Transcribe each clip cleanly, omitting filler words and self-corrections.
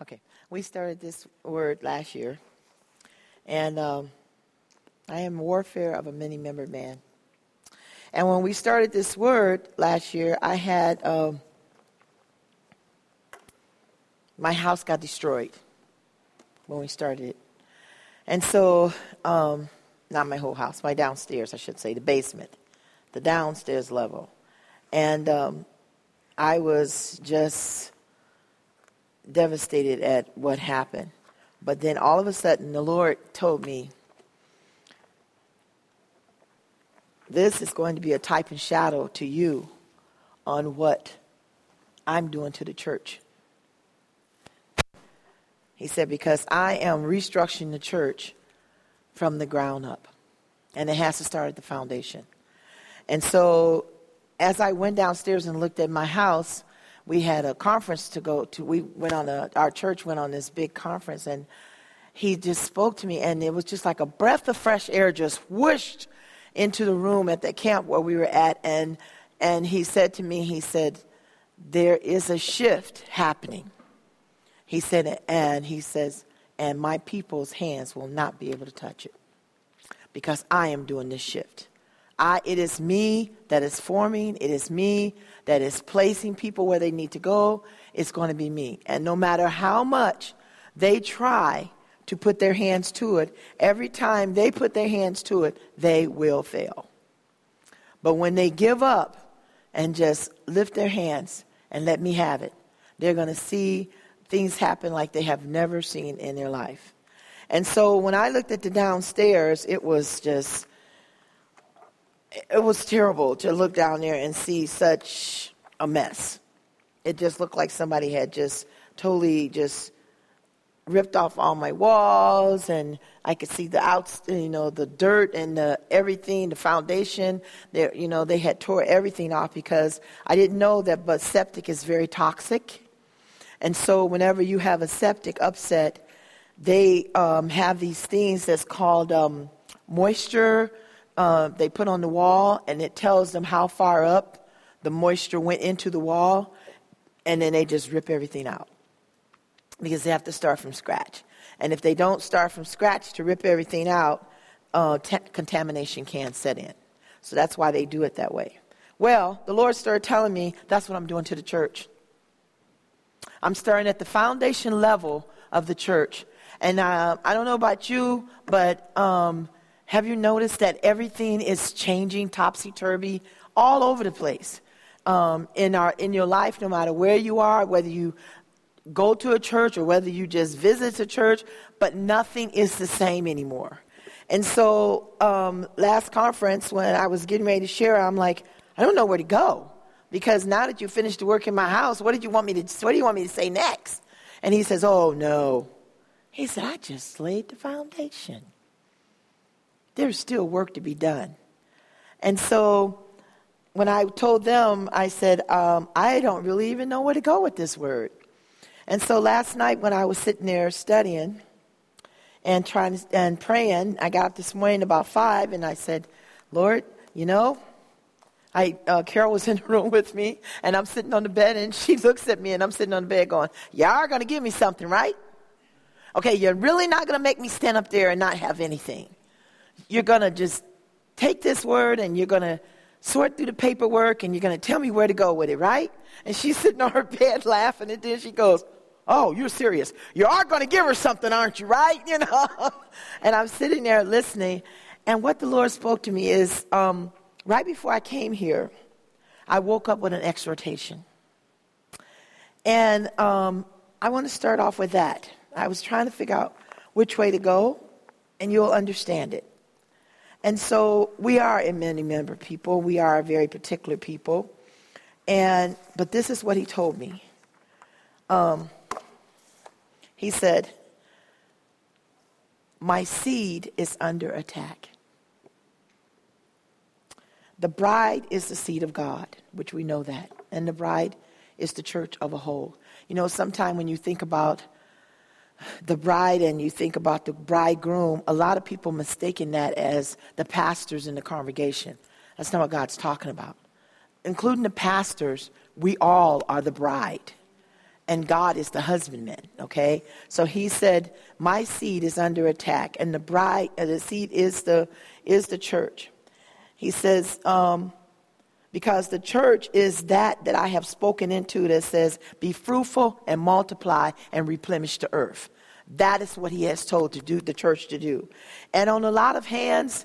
Okay, we started this word last year, and I am warfare of a many-membered man. And when we started this word last year, I had my house got destroyed when we started it. And so, not my whole house, my downstairs, I should say, the basement, the downstairs level. And I was just devastated at what happened. But then all of a sudden, the Lord told me, this is going to be a type and shadow to you on what I'm doing to the church. He said, because I am restructuring the church from the ground up. And it has to start at the foundation. And so as I went downstairs and looked at my house, we had a conference to go to. We went on our church went on this big conference, and he just spoke to me, and it was just like a breath of fresh air just whooshed into the room at the camp where we were at, and he said to me, he said, there is a shift happening. He said, and he says, and my people's hands will not be able to touch it because I am doing this shift. It is me that is forming. It is me that is placing people where they need to go. It's going to be me. And no matter how much they try to put their hands to it, every time they put their hands to it, they will fail. But when they give up and just lift their hands and let me have it, they're going to see things happen like they have never seen in their life. And so when I looked at the downstairs, it was terrible to look down there and see such a mess. It just looked like somebody had just totally just ripped off all my walls, and I could see the dirt and everything, the foundation. They had tore everything off because I didn't know that, but septic is very toxic. And so whenever you have a septic upset, they have these things that's called moisture. They put on the wall, and it tells them how far up the moisture went into the wall, and then they just rip everything out because they have to start from scratch. And if they don't start from scratch to rip everything out, contamination can set in. So that's why they do it that way. Well, the Lord started telling me that's what I'm doing to the church. I'm starting at the foundation level of the church. And I don't know about you, but have you noticed that everything is changing topsy-turvy all over the place in your life, no matter where you are, whether you go to a church or whether you just visit a church, but nothing is the same anymore. And so last conference, when I was getting ready to share, I'm like, I don't know where to go, because now that you finished the work in my house, what do you want me to say next? And he says, oh, no. He said, I just laid the foundation. There's still work to be done. And so when I told them, I said, I don't really even know where to go with this word. And so last night when I was sitting there studying and praying, I got up this morning about 5, and I said, Lord, Carol was in the room with me, and I'm sitting on the bed, and she looks at me, and I'm sitting on the bed going, you are going to give me something, right? Okay, you're really not going to make me stand up there and not have anything. You're going to just take this word, and you're going to sort through the paperwork, and you're going to tell me where to go with it, right? And she's sitting on her bed laughing, and then she goes, oh, you're serious. You are going to give her something, aren't you, right? And I'm sitting there listening, and what the Lord spoke to me is, right before I came here, I woke up with an exhortation. And I want to start off with that. I was trying to figure out which way to go, and you'll understand it. And so we are a many-member people. We are a very particular people. But this is what he told me. He said, my seed is under attack. The bride is the seed of God, which we know that. And the bride is the church of a whole. Sometime when you think about the bride and you think about the bridegroom, a lot of people mistaken that as the pastors in the congregation. That's not what God's talking about. Including the pastors, we all are the bride. and God is the husbandman, okay? So he said, my seed is under attack, and the seed is the church. He says, because the church is that I have spoken into that says, be fruitful and multiply and replenish the earth. That is what he has told the church to do. And on a lot of hands,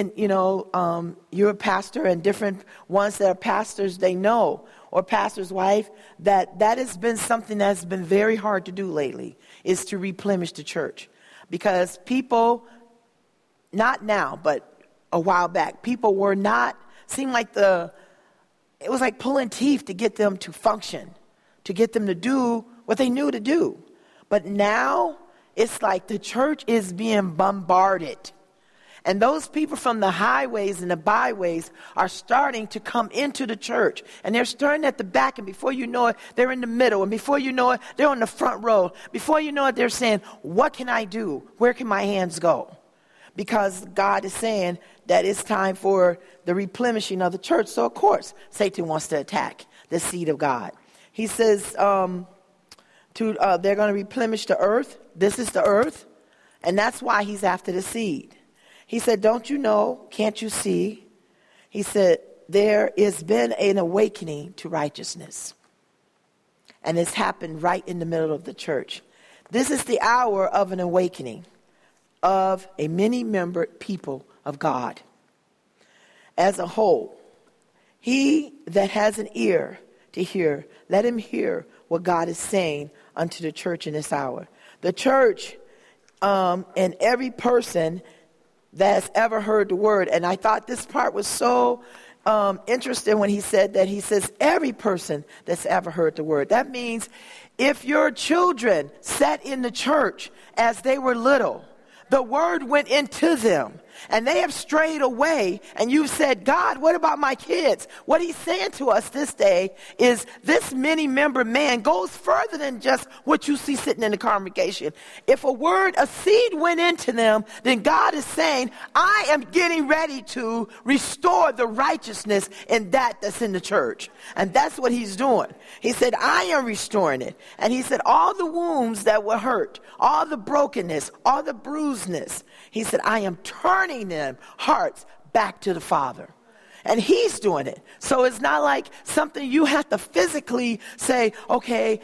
you're a pastor, and different ones that are pastors, they know, or pastor's wife, that has been something that's been very hard to do lately, is to replenish the church. Because people, not now, but a while back, people were not, seemed like it was like pulling teeth to get them to function, to get them to do what they knew to do. But now, it's like the church is being bombarded. And those people from the highways and the byways are starting to come into the church. And they're starting at the back, and before you know it, they're in the middle. And before you know it, they're on the front row. Before you know it, they're saying, what can I do? Where can my hands go? Because God is saying that it's time for the replenishing of the church. So, of course, Satan wants to attack the seed of God. He says they're going to replenish the earth. This is the earth. And that's why he's after the seed. He said, don't you know, can't you see? He said, there has been an awakening to righteousness. And it's happened right in the middle of the church. This is the hour of an awakening of a many-membered people of God. As a whole, he that has an ear to hear, let him hear what God is saying unto the church in this hour. The church and every person that's ever heard the word. And I thought this part was so interesting when he said that. He says, every person that's ever heard the word. That means if your children sat in the church as they were little, the word went into them, and they have strayed away, and you've said, God, what about my kids? What he's saying to us this day is this many-member man goes further than just what you see sitting in the congregation. If a seed went into them, then God is saying, I am getting ready to restore the righteousness in that's in the church. And that's what he's doing. He said, I am restoring it. And he said, all the wounds that were hurt, all the brokenness, all the bruisedness, he said, I am turning them hearts back to the Father. And he's doing it. So it's not like something you have to physically say, okay,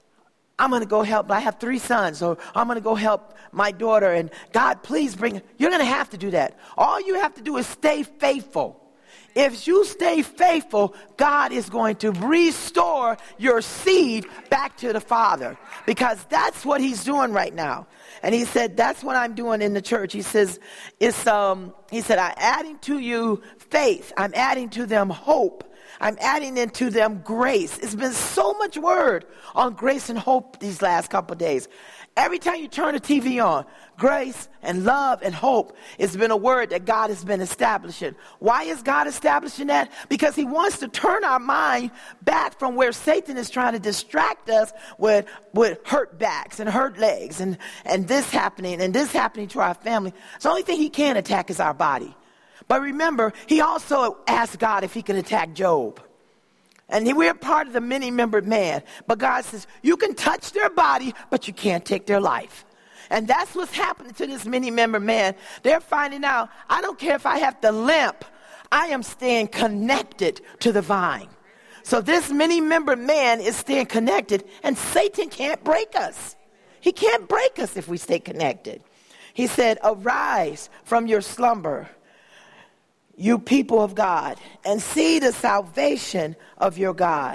I'm going to go help. I have 3 sons, or I'm going to go help my daughter. And God, please bring. You're going to have to do that. All you have to do is stay faithful. If you stay faithful, God is going to restore your seed back to the Father, because that's what he's doing right now. And he said, that's what I'm doing in the church. He says, he said, I'm adding to you faith. I'm adding to them hope. I'm adding into them grace. It's been so much word on grace and hope these last couple of days. Every time you turn the TV on, grace and love and hope has been a word that God has been establishing. Why is God establishing that? Because he wants to turn our mind back from where Satan is trying to distract us with hurt backs and hurt legs and this happening to our family. The only thing he can attack is our body. But remember, he also asked God if he could attack Job. And we're part of the many-membered man. But God says, you can touch their body, but you can't take their life. And that's what's happening to this many-membered man. They're finding out, I don't care if I have to limp, I am staying connected to the vine. So this many-membered man is staying connected, and Satan can't break us. He can't break us if we stay connected. He said, arise from your slumber, you people of God, and see the salvation of your God.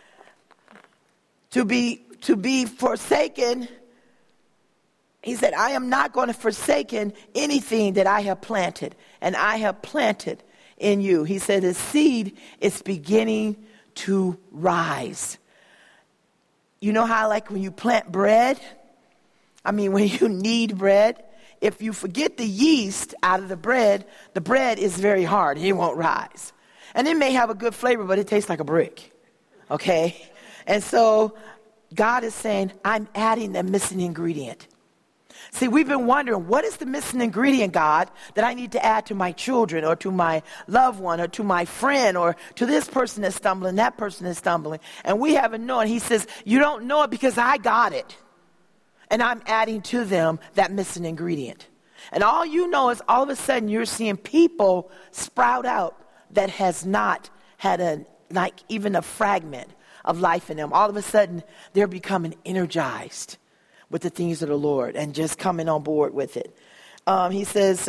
To be forsaken, he said, I am not going to forsaken anything that I have planted, and I have planted in you. He said, the seed is beginning to rise. You know how, like when you plant bread, when you knead bread, if you forget the yeast out of the bread is very hard. It won't rise. And it may have a good flavor, but it tastes like a brick. Okay? And so God is saying, I'm adding the missing ingredient. See, we've been wondering, what is the missing ingredient, God, that I need to add to my children or to my loved one or to my friend or to this person that's stumbling, that person that's stumbling. And we haven't known. He says, you don't know it because I got it. And I'm adding to them that missing ingredient. And all you know is all of a sudden you're seeing people sprout out that has not had even a fragment of life in them. All of a sudden they're becoming energized with the things of the Lord and just coming on board with it. He says,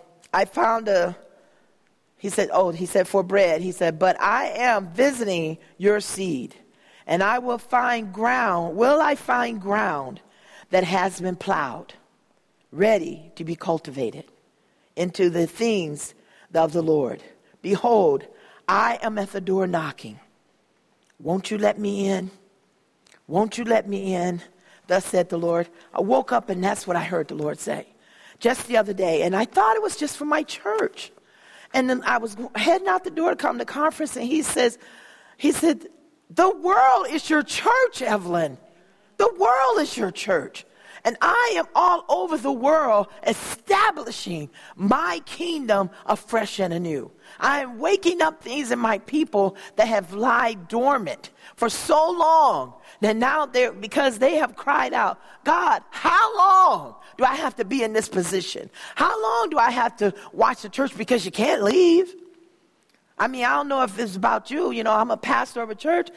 he said, for bread, he said, but I am visiting your seed, and I will find ground that has been plowed, ready to be cultivated into the things of the Lord. Behold, I am at the door knocking. Won't you let me in? Won't you let me in? Thus said the Lord. I woke up and that's what I heard the Lord say just the other day. And I thought it was just for my church. And then I was heading out the door to come to conference, and he said, the world is your church, Evelyn. The world is your church. And I am all over the world establishing my kingdom afresh and anew. I am waking up things in my people that have lied dormant for so long that now because they have cried out, God, how long do I have to be in this position? How long do I have to watch the church because you can't leave? I mean, I don't know if it's about you. You know, I'm a pastor of a church.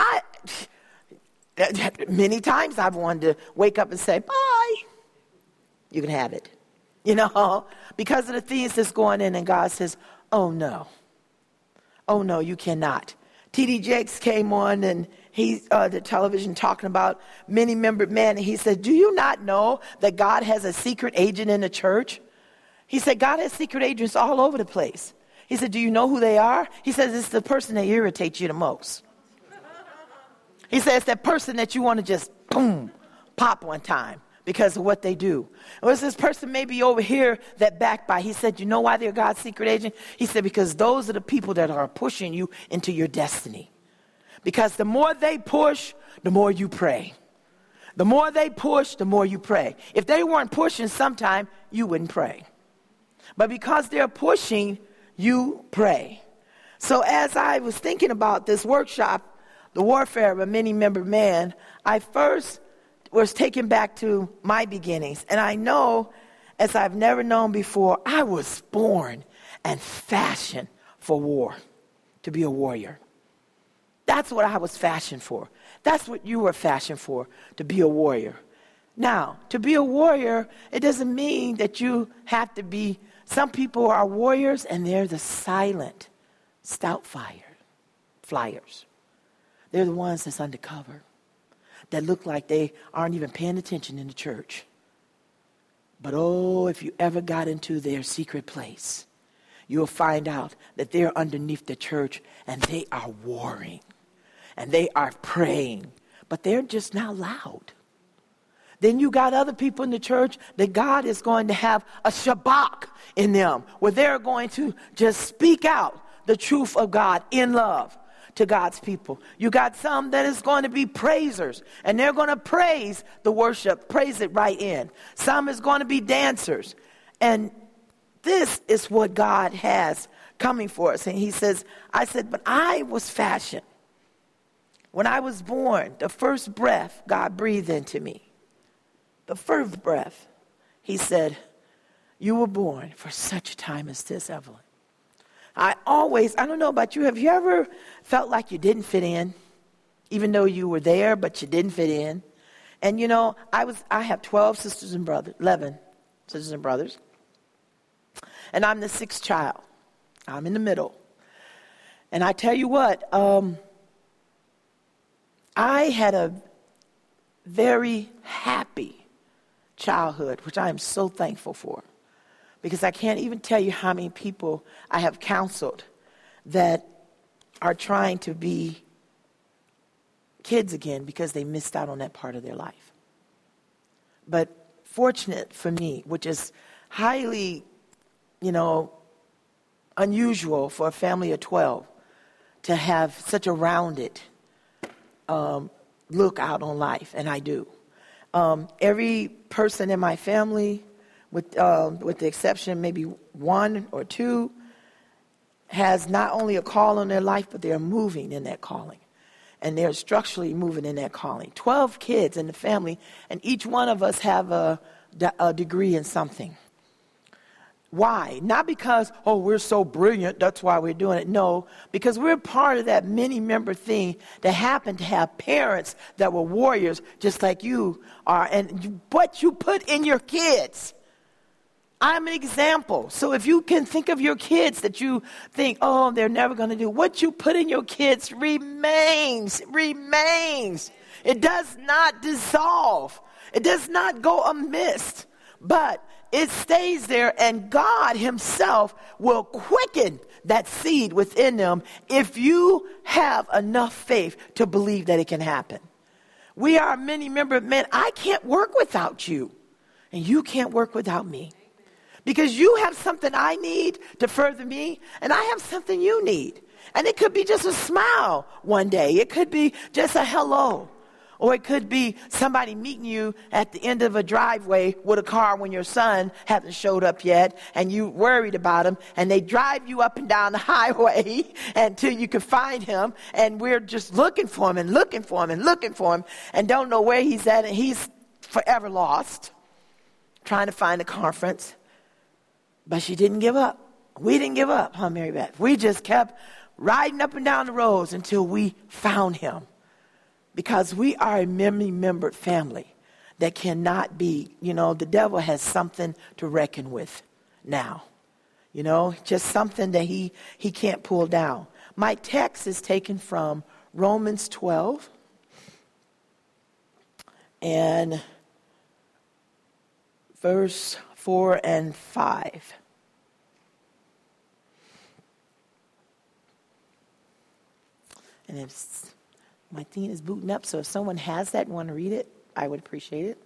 Many times I've wanted to wake up and say, bye. You can have it. You know, because of the things that's going in, and God says, oh no, you cannot. T.D. Jakes came on and he's the television talking about many-membered man, and he said, do you not know that God has a secret agent in the church? He said, God has secret agents all over the place. He said, do you know who they are? He says, it's the person that irritates you the most. He says, it's that person that you want to just, boom, pop one time because of what they do. Or this person may be over here that backbite. He said, you know why they're God's secret agent? He said, because those are the people that are pushing you into your destiny. Because the more they push, the more you pray. The more they push, the more you pray. If they weren't pushing, sometime you wouldn't pray. But because they're pushing, you pray. So as I was thinking about this workshop, the warfare of a many-membered man, I first was taken back to my beginnings. And I know, as I've never known before, I was born and fashioned for war, to be a warrior. That's what I was fashioned for. That's what you were fashioned for, to be a warrior. Now, to be a warrior, it doesn't mean that you have to be, some people are warriors and they're the silent, stout flyers. They're the ones that's undercover, that look like they aren't even paying attention in the church. But oh, if you ever got into their secret place, you'll find out that they're underneath the church and they are warring and they are praying, but they're just not loud. Then you got other people in the church that God is going to have a Shabbat in them, where they're going to just speak out the truth of God in love to God's people. You got some that is going to be praisers, and they're going to praise the worship, praise it right in. Some is going to be dancers. And this is what God has coming for us. And he says, I said, but I was fashioned. When I was born, the first breath God breathed into me, the first breath, he said, you were born for such a time as this, Evelyn. I don't know about you, have you ever felt like you didn't fit in, even though you were there, but you didn't fit in? And you know, I have 11 sisters and brothers, and I'm the sixth child. I'm in the middle. And I tell you what, I had a very happy childhood, which I am so thankful for. Because I can't even tell you how many people I have counseled that are trying to be kids again because they missed out on that part of their life. But fortunate for me, which is highly, unusual for a family of 12 to have such a rounded look out on life, and I do. Every person in my family, with the exception maybe one or two, has not only a call on their life, but they're moving in that calling. And they're structurally moving in that calling. 12 kids in the family, and each one of us have a degree in something. Why? Not because, oh, we're so brilliant, that's why we're doing it. No, because we're part of that many-member thing that happened to have parents that were warriors, just like you are. And what you put in your kids, I'm an example. So if you can think of your kids that you think, oh, they're never going to do, what you put in your kids remains. It does not dissolve. It does not go amiss. But it stays there, and God himself will quicken that seed within them if you have enough faith to believe that it can happen. We are many-membered men. I can't work without you, and you can't work without me. Because you have something I need to further me, and I have something you need. And it could be just a smile one day. It could be just a hello. Or it could be somebody meeting you at the end of a driveway with a car when your son hasn't showed up yet, and you worried about him, and they drive you up and down the highway until you can find him, and we're just looking for him and looking for him and looking for him and don't know where he's at, and he's forever lost, trying to find a conference. But she didn't give up. We didn't give up, huh, Mary Beth? We just kept riding up and down the roads until we found him. Because we are a many-membered family that cannot be, the devil has something to reckon with now. Just something that he can't pull down. My text is taken from Romans 12 and verse 4 and 5. And my thing is booting up, so if someone has that and want to read it, I would appreciate it.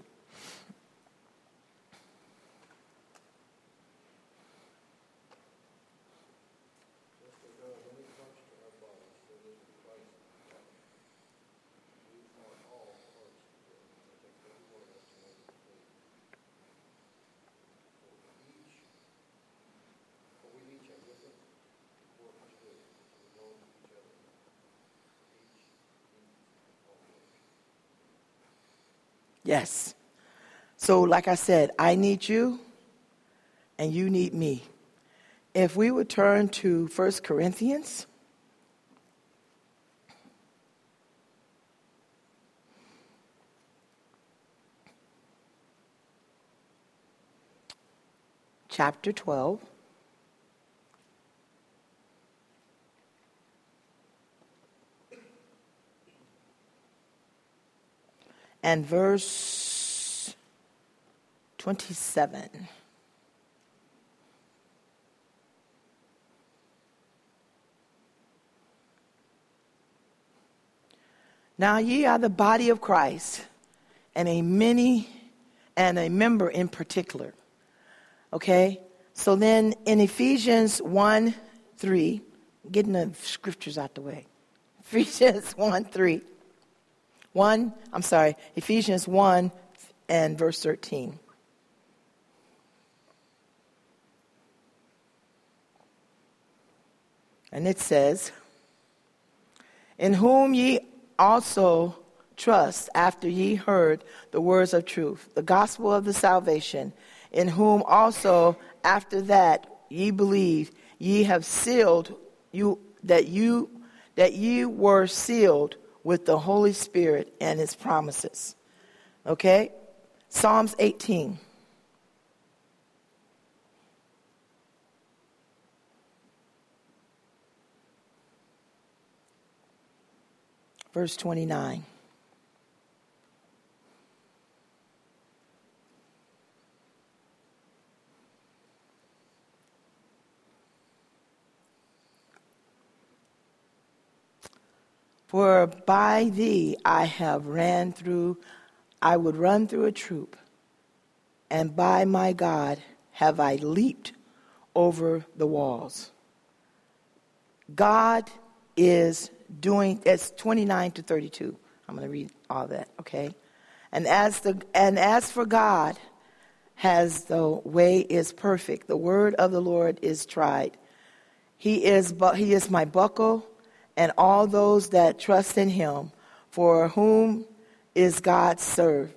Yes. So like I said, I need you and you need me. If we would turn to 1 Corinthians. Chapter 12. And verse 27. Now ye are the body of Christ, and a member in particular. Okay? So then in Ephesians 1:3, getting the scriptures out the way. Ephesians 1:3. Ephesians 1 and verse 13. And it says, in whom ye also trust after ye heard the words of truth, the gospel of the salvation, in whom also after that ye believed, ye have sealed you that ye were sealed with the Holy Spirit and his promises. Okay? Psalms 18. Verse 29. For by thee I would run through a troop, and by my God have I leaped over the walls. God is doing, it's 29 to 32. I'm going to read all that, okay? And as for God, the way is perfect. The word of the Lord is tried. He is my buckle, and all those that trust in him, for whom is God saved?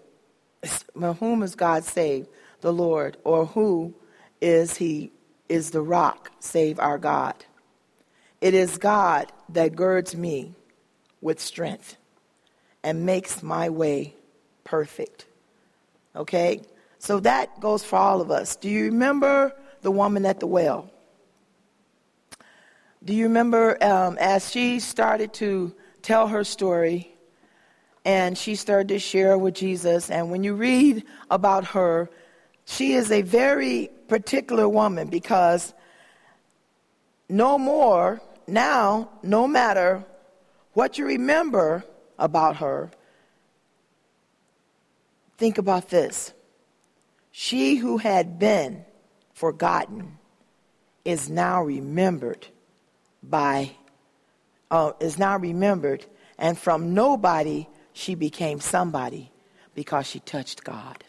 The Lord, or who is the rock, save our God. It is God that girds me with strength and makes my way perfect. Okay? So that goes for all of us. Do you remember the woman at the well? Do you remember as she started to tell her story and she started to share with Jesus, and when you read about her, she is a very particular woman, because no matter what you remember about her, think about this. She who had been forgotten is now remembered and from nobody she became somebody because she touched God.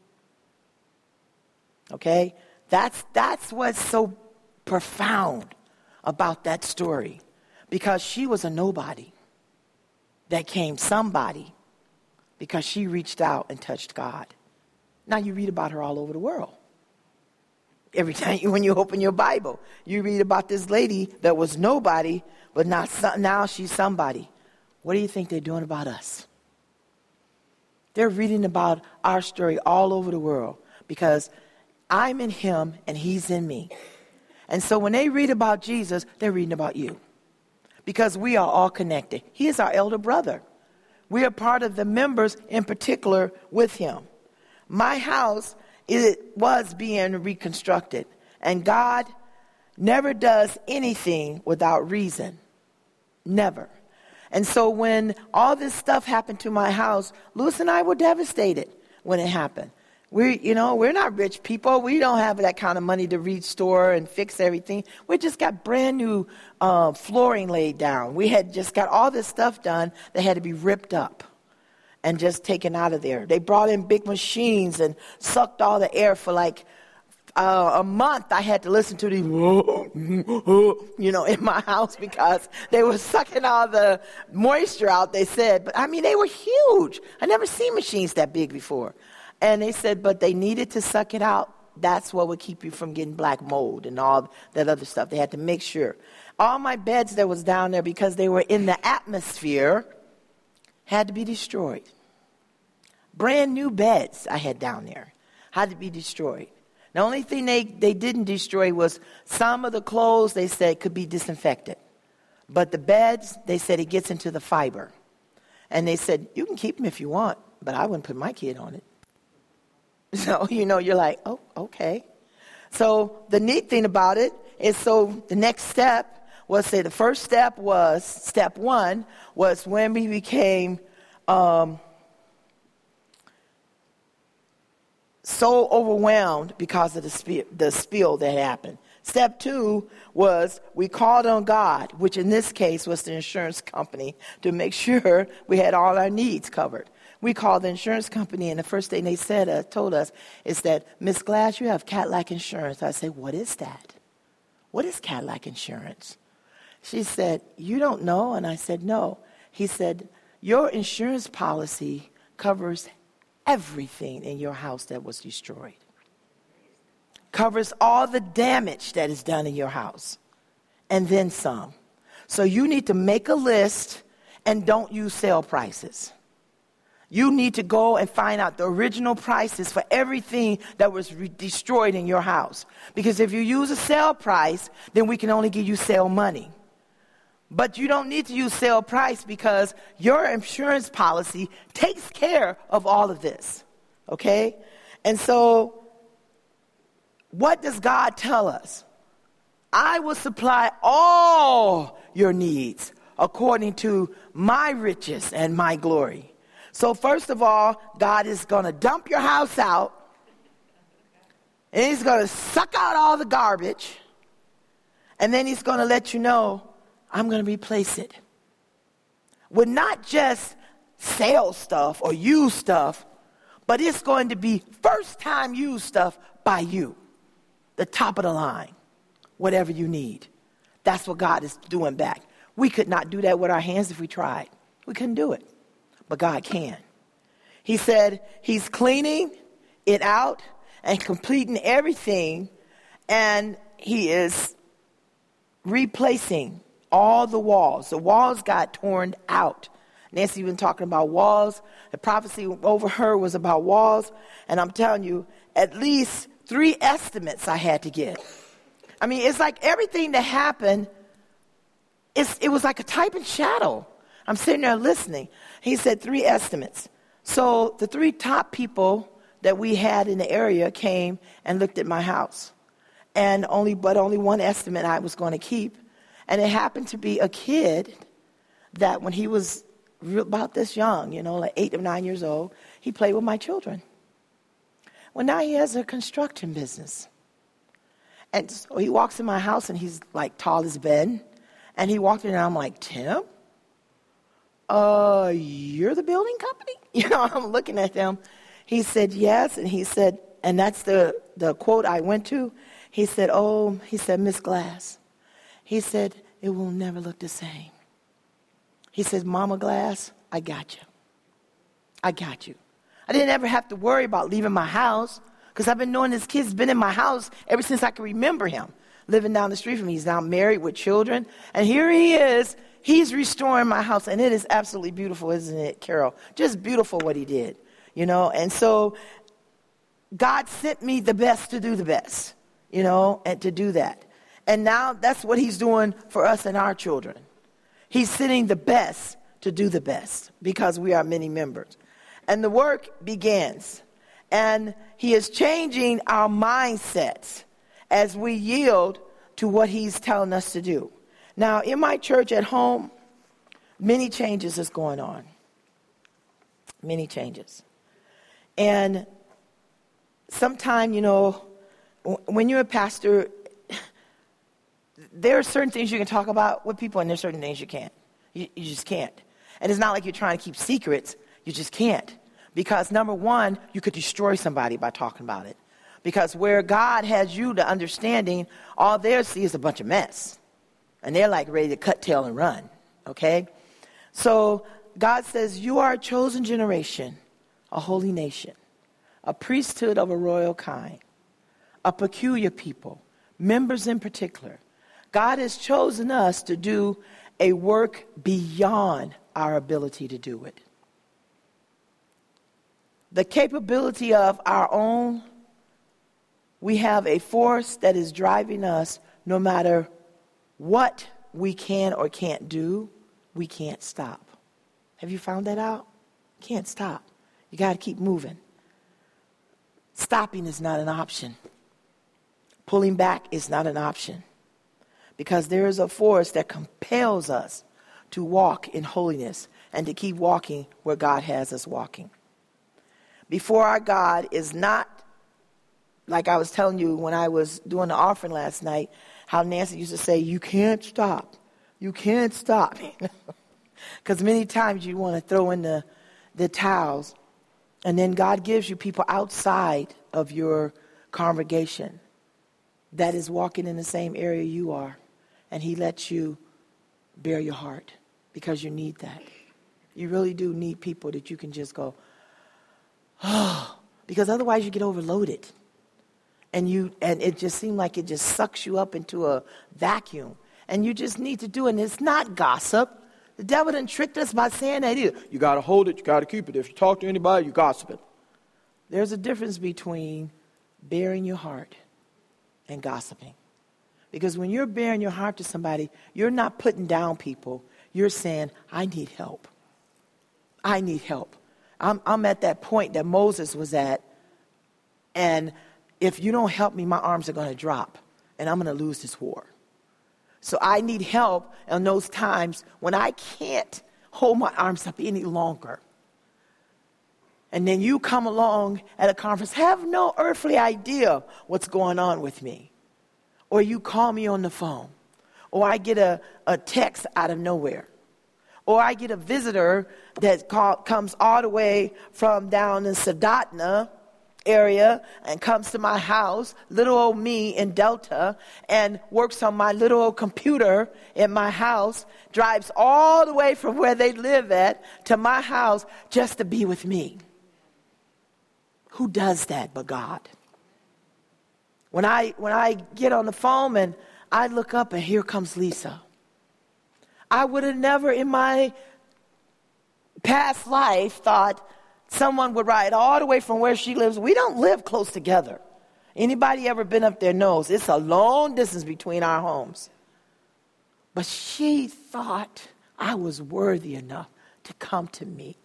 Okay? That's what's so profound about that story, because she was a nobody that came somebody because she reached out and touched God. Now you read about her all over the world. Every time when you open your Bible, you read about this lady that was nobody, but now she's somebody. What do you think they're doing about us? They're reading about our story all over the world, because I'm in him and he's in me. And so when they read about Jesus, they're reading about you, because we are all connected. He is our elder brother. We are part of the members in particular with him. My house, it was being reconstructed, and God never does anything without reason. Never. And so when all this stuff happened to my house, Louis and I were devastated when it happened. We're not rich people. We don't have that kind of money to restore and fix everything. We just got brand new flooring laid down. We had just got all this stuff done that had to be ripped up and just taken out of there. They brought in big machines and sucked all the air for like a month. I had to listen to these, in my house, because they were sucking all the moisture out, they said. But, they were huge. I never seen machines that big before. And they said, but they needed to suck it out. That's what would keep you from getting black mold and all that other stuff. They had to make sure. All my beds that was down there, because they were in the atmosphere, had to be destroyed. Brand new beds I had down there had to be destroyed. The only thing they didn't destroy was some of the clothes, they said, could be disinfected. But the beds, they said it gets into the fiber. And they said, you can keep them if you want, but I wouldn't put my kid on it. So, you're like, oh, okay. So the neat thing about it is, so the next step was, the first step was, step one, was when we became so overwhelmed because of the spill that happened. Step two was we called on God, which in this case was the insurance company, to make sure we had all our needs covered. We called the insurance company, and the first thing they told us is that, Miss Glass, you have Cadillac insurance. I said, what is that? What is Cadillac insurance? She said, you don't know? And I said, no. He said, your insurance policy covers everything in your house that was destroyed. Covers all the damage that is done in your house, and then some. So you need to make a list and don't use sale prices. You need to go and find out the original prices for everything that was destroyed in your house. Because if you use a sale price, then we can only give you sale money. But you don't need to use sale price, because your insurance policy takes care of all of this. Okay? And so, what does God tell us? I will supply all your needs according to my riches and my glory. So first of all, God is going to dump your house out, and he's going to suck out all the garbage, and then he's going to let you know, I'm going to replace it with not just sale stuff or used stuff, But it's going to be first time used stuff by you. The top of the line. Whatever you need. That's what God is doing back. We could not do that with our hands if we tried. We couldn't do it. But God can. He said he's cleaning it out and completing everything. And he is replacing all the walls. The walls got torn out. Nancy been talking about walls. The prophecy over her was about walls. And I'm telling you, at least 3 estimates I had to get. I mean, it's like everything that happened, it was like a type and shadow. I'm sitting there listening. He said 3 estimates. So the 3 top people that we had in the area came and looked at my house. And only one estimate I was going to keep. And it happened to be a kid that when he was about this young, like 8 or 9 years old, he played with my children. Well, now he has a construction business. And so he walks in my house, and he's like tall as Ben. And he walked in, and I'm like, Tim? You're the building company? I'm looking at them. He said, yes. And he said, and that's the quote I went to. He said, Miss Glass. He said, it will never look the same. He said, Mama Glass, I got you. I got you. I didn't ever have to worry about leaving my house because I've been knowing this kid's been in my house ever since I can remember him, living down the street from me. He's now married with children. And here he is. He's restoring my house. And it is absolutely beautiful, isn't it, Carol? Just beautiful what he did, And so God sent me the best to do the best, and to do that. And now that's what he's doing for us and our children. He's sending the best to do the best because we are many members. And the work begins. And he is changing our mindsets as we yield to what he's telling us to do. Now, in my church at home, many changes is going on. Many changes. And sometimes, when you're a pastor, there are certain things you can talk about with people, and there's certain things you can't. You just can't. And it's not like you're trying to keep secrets. You just can't. Because, number one, you could destroy somebody by talking about it. Because where God has you to understanding, all they see is a bunch of mess. And they're like ready to cut tail and run. Okay? So God says, you are a chosen generation, a holy nation, a priesthood of a royal kind, a peculiar people, members in particular. God has chosen us to do a work beyond our ability to do it. The capability of our own, we have a force that is driving us no matter what we can or can't do, we can't stop. Have you found that out? Can't stop. You got to keep moving. Stopping is not an option. Pulling back is not an option. Because there is a force that compels us to walk in holiness and to keep walking where God has us walking. Before our God is not, like I was telling you when I was doing the offering last night, how Nancy used to say, you can't stop. You can't stop. Because many times you want to throw in the towels, and then God gives you people outside of your congregation that is walking in the same area you are. And he lets you bear your heart because you need that. You really do need people that you can just go, oh, because otherwise you get overloaded. And it just seems like it just sucks you up into a vacuum. And you just need to do it. And it's not gossip. The devil done tricked us by saying that either. You got to hold it. You got to keep it. If you talk to anybody, you're gossiping. There's a difference between bearing your heart and gossiping. Because when you're bearing your heart to somebody, you're not putting down people. You're saying, I need help. I need help. I'm at that point that Moses was at. And if you don't help me, my arms are going to drop. And I'm going to lose this war. So I need help in those times when I can't hold my arms up any longer. And then you come along at a conference, have no earthly idea what's going on with me. Or you call me on the phone. Or I get a text out of nowhere. Or I get a visitor that comes all the way from down in Soldotna area and comes to my house, little old me in Delta, and works on my little old computer in my house, drives all the way from where they live at to my house just to be with me. Who does that but God? When I get on the phone and I look up and here comes Lisa. I would have never in my past life thought someone would ride all the way from where she lives. We don't live close together. Anybody ever been up there knows it's a long distance between our homes. But she thought I was worthy enough to come to me.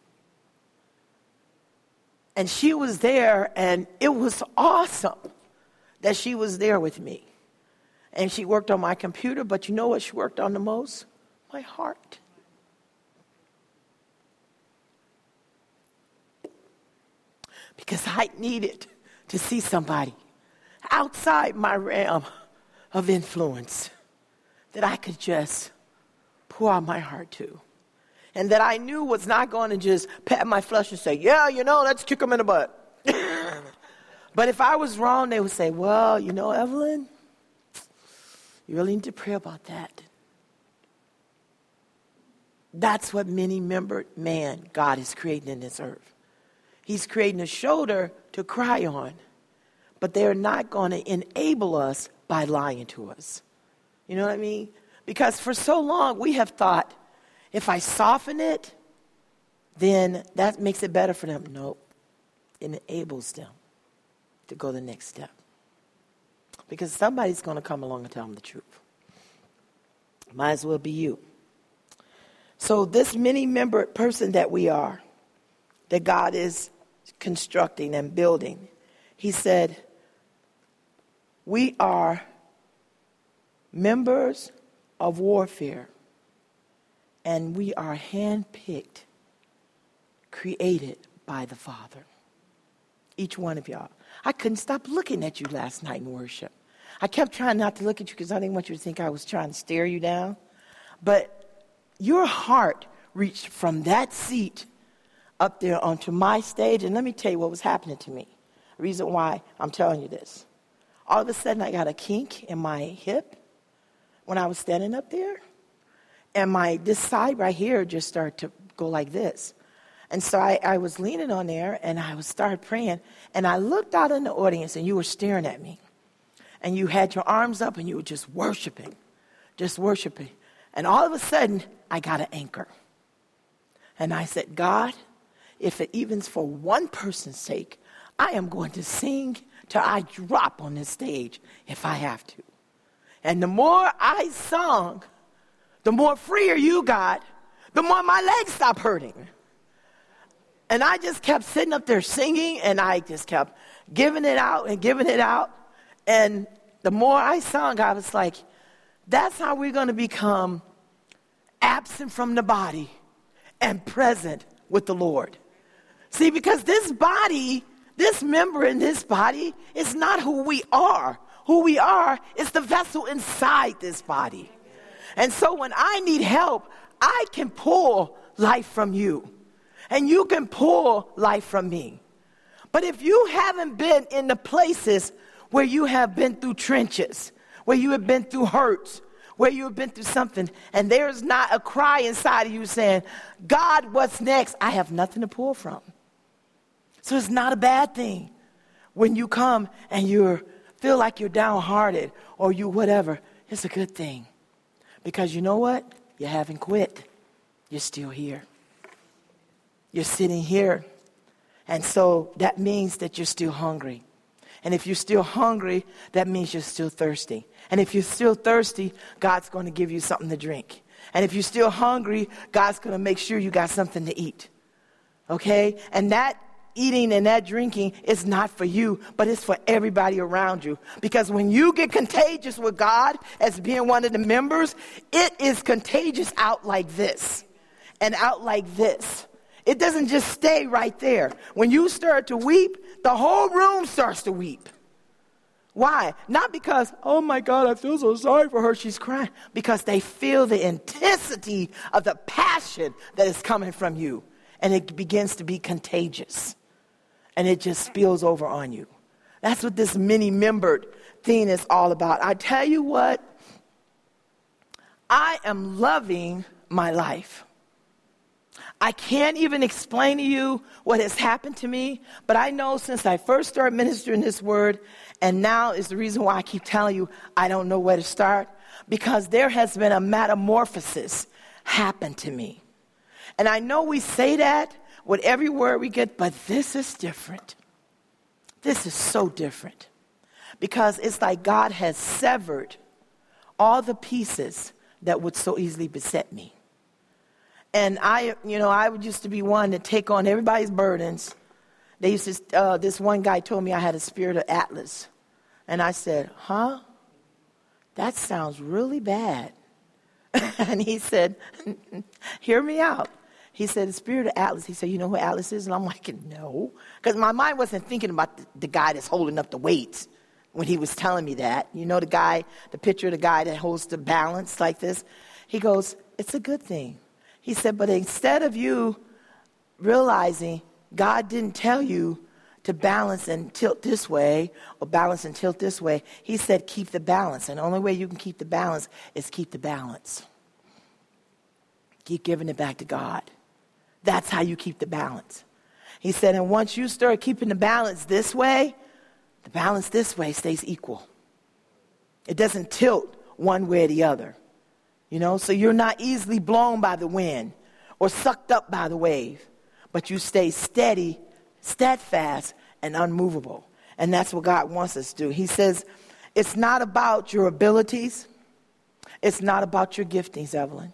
And she was there, and it was awesome that she was there with me. And she worked on my computer, but you know what she worked on the most? My heart. Because I needed to see somebody outside my realm of influence that I could just pour out my heart to. And that I knew was not going to just pat my flesh and say, yeah, let's kick them in the butt. But if I was wrong, they would say, well, Evelyn, you really need to pray about that. That's what many-membered man God is creating in this earth. He's creating a shoulder to cry on, but they're not going to enable us by lying to us. You know what I mean? Because for so long we have thought, if I soften it, then that makes it better for them. Nope. It enables them to go the next step. Because somebody's going to come along and tell them the truth. Might as well be you. So this many-membered person that we are, that God is constructing and building, he said, we are members of warfare, and we are handpicked, created by the Father. Each one of y'all. I couldn't stop looking at you last night in worship. I kept trying not to look at you because I didn't want you to think I was trying to stare you down. But your heart reached from that seat up there onto my stage. And let me tell you what was happening to me. The reason why I'm telling you this. All of a sudden, I got a kink in my hip when I was standing up there. And this side right here just started to go like this. And so I was leaning on there, and I started praying. And I looked out in the audience, and you were staring at me. And you had your arms up, and you were just worshiping. And all of a sudden, I got an anchor. And I said, God, if it even's for one person's sake, I am going to sing till I drop on this stage if I have to. And the more I sung, the more freer you got, the more my legs stopped hurting. And I just kept sitting up there singing, and I just kept giving it out. And the more I sung, I was like, that's how we're going to become absent from the body and present with the Lord. See, because this body, this member in this body is not who we are. Who we are is the vessel inside this body. And so when I need help, I can pull life from you. And you can pull life from me. But if you haven't been in the places where you have been through trenches, where you have been through hurts, where you have been through something, and there's not a cry inside of you saying, God, what's next? I have nothing to pull from. So it's not a bad thing when you come and you feel like you're downhearted or you whatever. It's a good thing. Because you know what? You haven't quit. You're still here. You're sitting here. And so that means that you're still hungry. And if you're still hungry, that means you're still thirsty. And if you're still thirsty, God's going to give you something to drink. And if you're still hungry, God's going to make sure you got something to eat. Okay? And that eating and that drinking is not for you, but it's for everybody around you. Because when you get contagious with God as being one of the members, it is contagious out like this and out like this. It doesn't just stay right there. When you start to weep, the whole room starts to weep. Why? Not because, oh my God, I feel so sorry for her, she's crying. Because they feel the intensity of the passion that is coming from you. And it begins to be contagious. And it just spills over on you. That's what this many-membered thing is all about. I tell you what, I am loving my life. I can't even explain to you what has happened to me, but I know since I first started ministering this word, and now is the reason why I keep telling you I don't know where to start, because there has been a metamorphosis happen to me. And I know we say that with every word we get, but this is different. This is so different, because it's like God has severed all the pieces that would so easily beset me. And I used to be one to take on everybody's burdens. They used to, this one guy told me I had a spirit of Atlas. And I said, huh? That sounds really bad. And he said, hear me out. He said, the spirit of Atlas. He said, you know who Atlas is? And I'm like, no. Because my mind wasn't thinking about the guy that's holding up the weights when he was telling me that. You know the picture of the guy that holds the balance like this? He goes, it's a good thing. He said, but instead of you realizing God didn't tell you to balance and tilt this way or balance and tilt this way, he said keep the balance. And the only way you can keep the balance is keep the balance. Keep giving it back to God. That's how you keep the balance. He said, and once you start keeping the balance this way stays equal. It doesn't tilt one way or the other. So you're not easily blown by the wind or sucked up by the wave, but you stay steady, steadfast, and unmovable. And that's what God wants us to do. He says, it's not about your abilities. It's not about your giftings, Evelyn.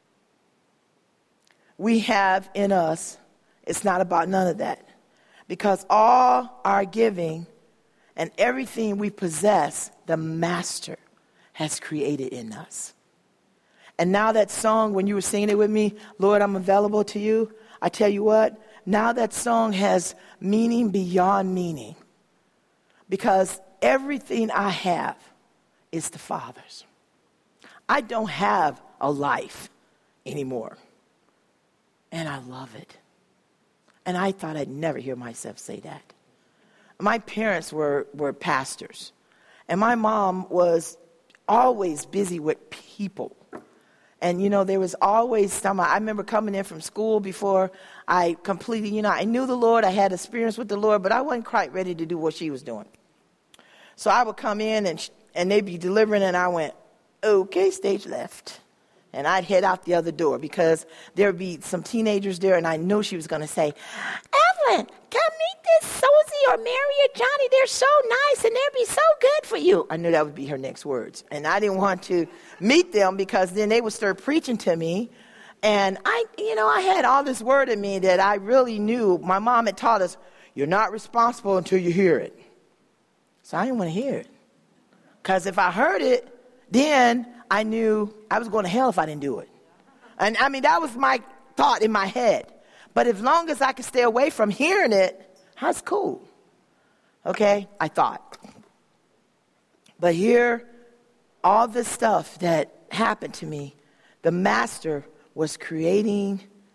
We have in us, it's not about none of that. Because all our giving and everything we possess, the Master has created in us. And now that song, when you were singing it with me, Lord, I'm available to you, I tell you what, now that song has meaning beyond meaning. Because everything I have is the Father's. I don't have a life anymore. And I love it. And I thought I'd never hear myself say that. My parents were pastors. And my mom was always busy with people. And, there was always somebody. I remember coming in from school before I completely, I knew the Lord. I had experience with the Lord, but I wasn't quite ready to do what she was doing. So I would come in and they'd be delivering, and I went, okay, stage left. And I'd head out the other door because there'd be some teenagers there, and I knew she was going to say, Evelyn, come meet this Susie or Mary or Johnny. They're so nice, and they'll be so good for you. I knew that would be her next words. And I didn't want to meet them because then they would start preaching to me. And I had all this word in me that I really knew. My mom had taught us, you're not responsible until you hear it. So I didn't want to hear it. Because if I heard it, then I knew I was going to hell if I didn't do it. And that was my thought in my head. But as long as I could stay away from hearing it, that's cool. Okay, I thought. But here, all this stuff that happened to me, the Master was creating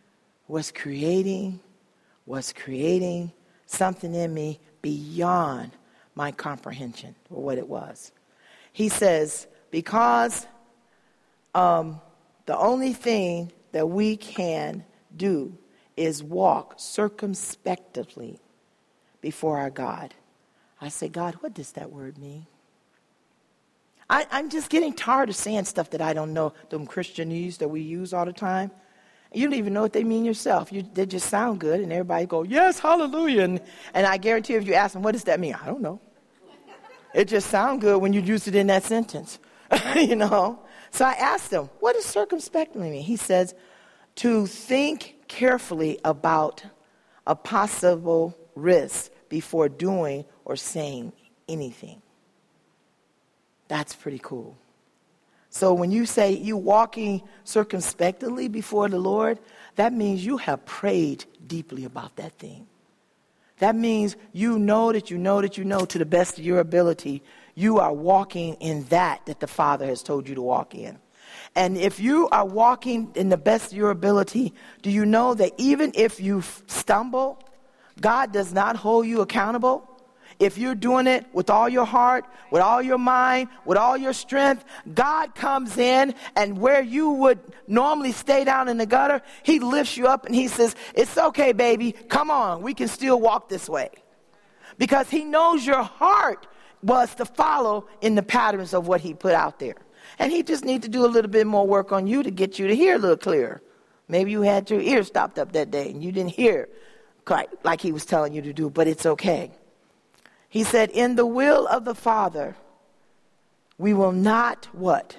something in me beyond my comprehension or what it was. He says, because the only thing that we can do is walk circumspectly before our God. I say, God, what does that word mean? I'm just getting tired of saying stuff that I don't know, them Christianese that we use all the time. You don't even know what they mean yourself. They just sound good, and everybody go, yes, hallelujah. And I guarantee if you ask them, what does that mean? I don't know. It just sounds good when you use it in that sentence, So I asked him, what does circumspectly mean? He says, to think carefully about a possible risk before doing or saying anything. That's pretty cool. So when you say you walking circumspectly before the Lord, that means you have prayed deeply about that thing. That means you know that you know that you know to the best of your ability, you are walking in that the Father has told you to walk in. And if you are walking in the best of your ability, do you know that even if you stumble, God does not hold you accountable? If you're doing it with all your heart, with all your mind, with all your strength, God comes in, and where you would normally stay down in the gutter, he lifts you up and he says, it's okay, baby. Come on. We can still walk this way. Because he knows your heart was to follow in the patterns of what he put out there. And he just needs to do a little bit more work on you to get you to hear a little clearer. Maybe you had your ears stopped up that day and you didn't hear quite like he was telling you to do, but it's okay. He said, in the will of the Father, we will not what?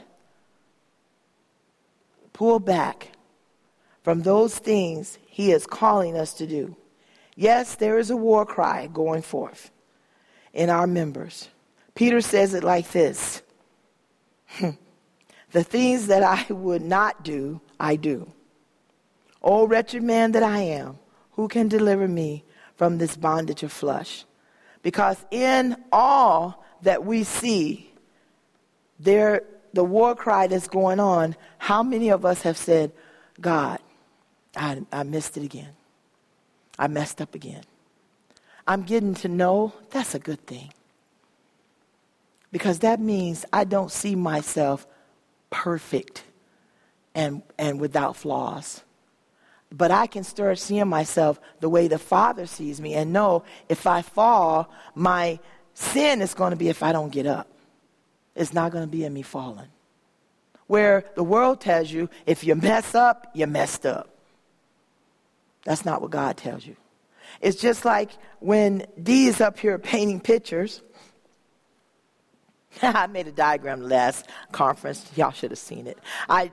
Pull back from those things he is calling us to do. Yes, there is a war cry going forth in our members. Peter says it like this. The things that I would not do, I do. O wretched man that I am, who can deliver me from this bondage of flesh? Because in all that we see, the war cry that's going on, how many of us have said, God, I missed it again. I messed up again. I'm getting to know that's a good thing. Because that means I don't see myself perfect and without flaws. But I can start seeing myself the way the Father sees me and know if I fall, my sin is going to be if I don't get up. It's not going to be in me falling. Where the world tells you if you mess up, you messed up. That's not what God tells you. It's just like when Dee is up here painting pictures. I made a diagram last conference. Y'all should have seen it.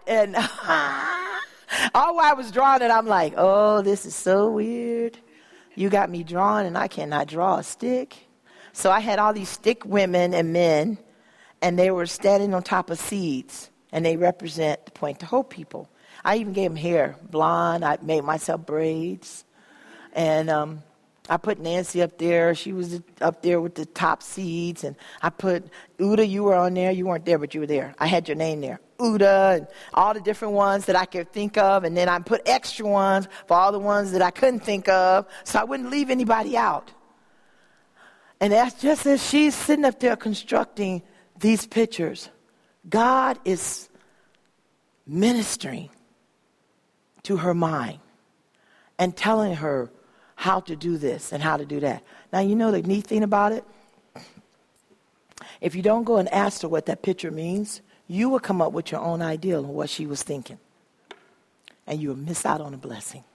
All while I was drawing it, I'm like, oh, this is so weird. You got me drawing and I cannot draw a stick. So I had all these stick women and men, and they were standing on top of seeds, and they represent the Point to Hope people. I even gave them hair, blonde. I made myself braids. And I put Nancy up there. She was up there with the top seeds. And I put Uda, you were on there. You weren't there, but you were there. I had your name there. Uda and all the different ones that I could think of. And then I put extra ones for all the ones that I couldn't think of so I wouldn't leave anybody out. And that's just as she's sitting up there constructing these pictures, God is ministering to her mind and telling her how to do this and how to do that. Now, you know the neat thing about it? If you don't go and ask her what that picture means, you will come up with your own idea of what she was thinking. And you will miss out on a blessing.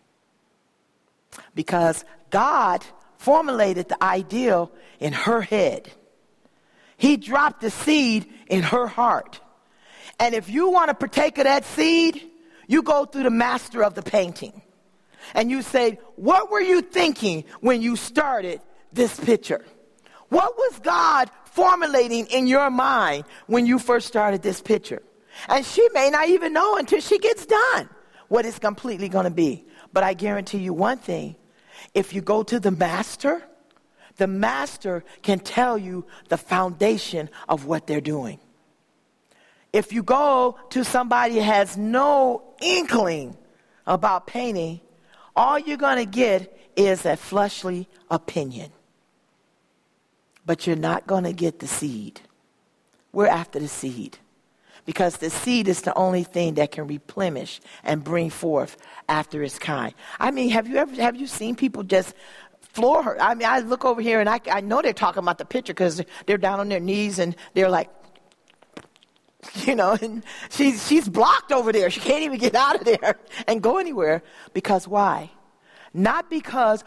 Because God formulated the ideal in her head. He dropped the seed in her heart. And if you want to partake of that seed, you go through the master of the painting. And you say, what were you thinking when you started this picture? What was God formulating in your mind when you first started this picture? And she may not even know until she gets done what it's completely going to be. But I guarantee you one thing. If you go to the master can tell you the foundation of what they're doing. If you go to somebody who has no inkling about painting, all you're going to get is a fleshly opinion. But you're not going to get the seed. We're after the seed. Because the seed is the only thing that can replenish and bring forth after its kind. I mean, have you seen people just floor her? I mean, I look over here and I know they're talking about the picture because they're down on their knees and they're like, you know, and she's blocked over there. She can't even get out of there and go anywhere. Because why? Not because,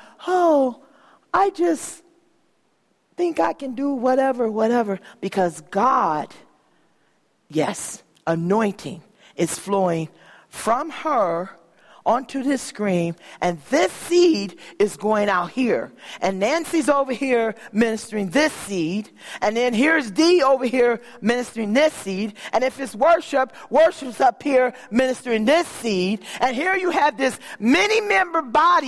I just think I can do whatever. Because God, yes, anointing is flowing from her onto this screen, and this seed is going out here. And Nancy's over here ministering this seed, and then here's Dee over here ministering this seed, and if it's worship's up here ministering this seed, and here you have this many-member body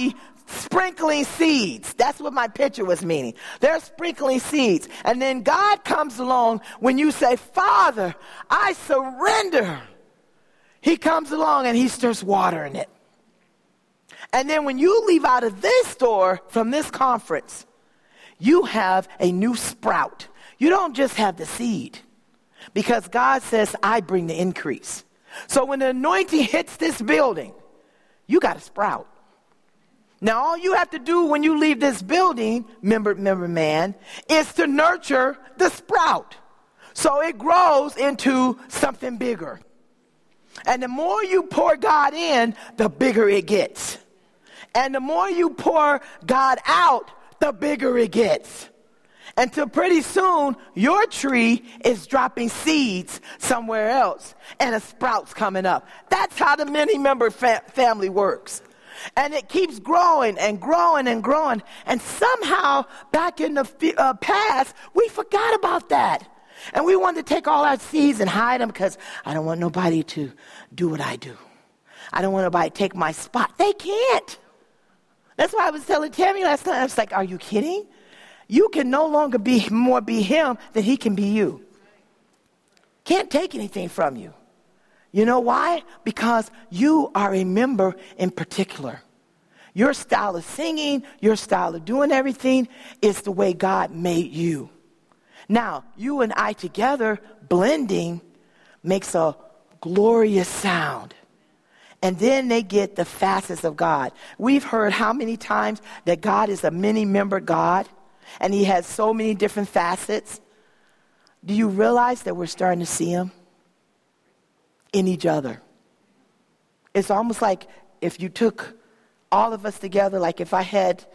sprinkling seeds. That's what my picture was meaning. They're sprinkling seeds. And then God comes along when you say, Father, I surrender. He comes along and he starts watering it. And then when you leave out of this door from this conference, you have a new sprout. You don't just have the seed, because God says, I bring the increase. So when the anointing hits this building, you got to sprout. Now, all you have to do when you leave this building, member man, is to nurture the sprout so it grows into something bigger. And the more you pour God in, the bigger it gets. And the more you pour God out, the bigger it gets. Until pretty soon, your tree is dropping seeds somewhere else, and a sprout's coming up. That's how the many-member family works. And it keeps growing and growing and growing. And somehow, back in the past, we forgot about that. And we wanted to take all our seeds and hide them because I don't want nobody to do what I do. I don't want nobody to take my spot. They can't. That's why I was telling Tammy last night. I was like, are you kidding? You can no longer be him than he can be you. Can't take anything from you. You know why? Because you are a member in particular. Your style of singing, your style of doing everything is the way God made you. Now, you and I together blending makes a glorious sound. And then they get the facets of God. We've heard how many times that God is a many-member God, and he has so many different facets. Do you realize that we're starting to see him in each other? It's almost like if you took all of us together, like if I had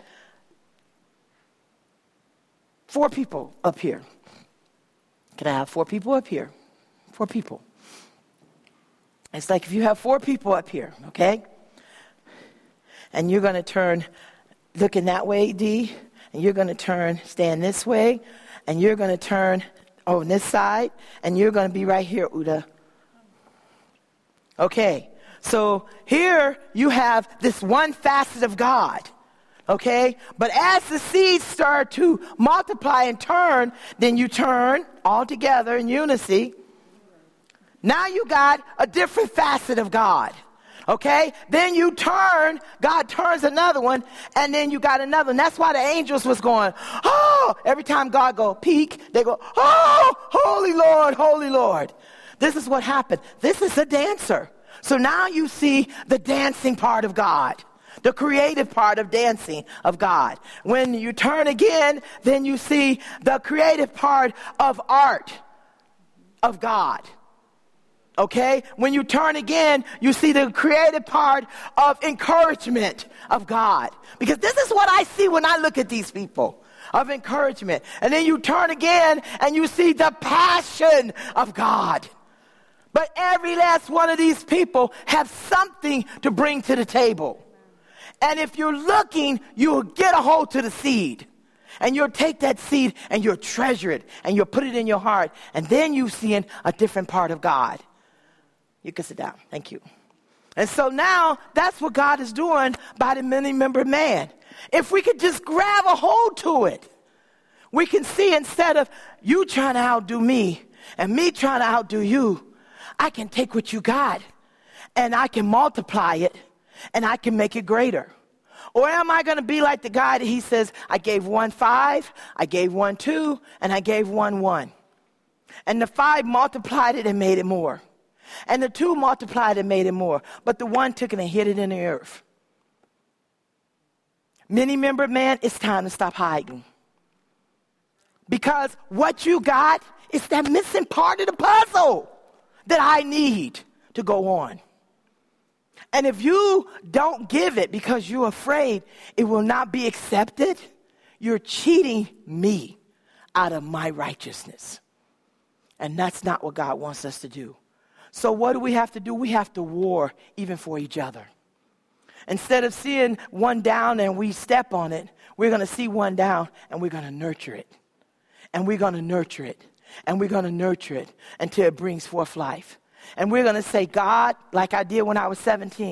4 people up here. Can I have 4 people up here? 4 people. It's like if you have 4 people up here, okay? And you're going to turn looking that way, D, and you're going to turn stand this way, and you're going to turn on this side, and you're going to be right here, Uda. Okay, so here you have this one facet of God, okay? But as the seeds start to multiply and turn, then you turn all together in unity. Now you got a different facet of God, okay? Then you turn, God turns another one, and then you got another one. That's why the angels was going, oh, every time God go peek, they go, oh, holy Lord, holy Lord. This is what happened. This is a dancer. So now you see the dancing part of God, the creative part of dancing of God. When you turn again, then you see the creative part of art of God. Okay? When you turn again, you see the creative part of encouragement of God. Because this is what I see when I look at these people, of encouragement. And then you turn again and you see the passion of God. But every last one of these people have something to bring to the table. And if you're looking, you'll get a hold to the seed. And you'll take that seed and you'll treasure it and you'll put it in your heart. And then you're seeing a different part of God. You can sit down. Thank you. And so now that's what God is doing by the many-member man. If we could just grab a hold to it, we can see instead of you trying to outdo me and me trying to outdo you, I can take what you got and I can multiply it and I can make it greater. Or am I going to be like the guy that he says, I gave 1 5, I gave 1 2, and I gave 1 1. And the 5 multiplied it and made it more. And the 2 multiplied and made it more. But the 1 took it and hid it in the earth. Many-membered man, it's time to stop hiding. Because what you got is that missing part of the puzzle that I need to go on. And if you don't give it because you're afraid it will not be accepted, you're cheating me out of my righteousness. And that's not what God wants us to do. So what do we have to do? We have to war even for each other. Instead of seeing one down and we step on it, we're going to see one down and we're going to nurture it. And we're going to nurture it. And we're going to nurture it until it brings forth life. And we're going to say, God, like I did when I was 17,